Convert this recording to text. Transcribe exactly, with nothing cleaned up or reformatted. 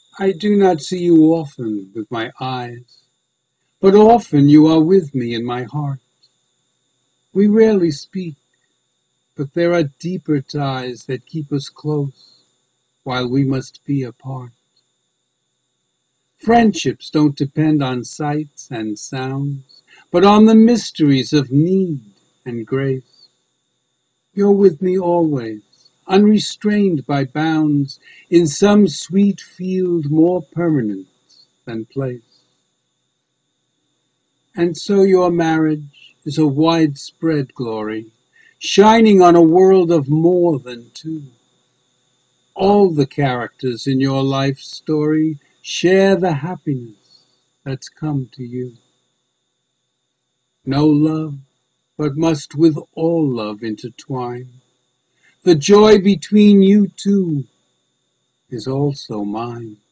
I do not see you often with my eyes, but often you are with me in my heart. We rarely speak, but there are deeper ties that keep us close while we must be apart. Friendships don't depend on sights and sounds, but on the mysteries of need and grace. You're with me always, unrestrained by bounds, in some sweet field more permanent than place. And so your marriage is a widespread glory, shining on a world of more than two. All the characters in your life story share the happiness that's come to you. No love, but must with all love intertwine. The joy between you two is also mine.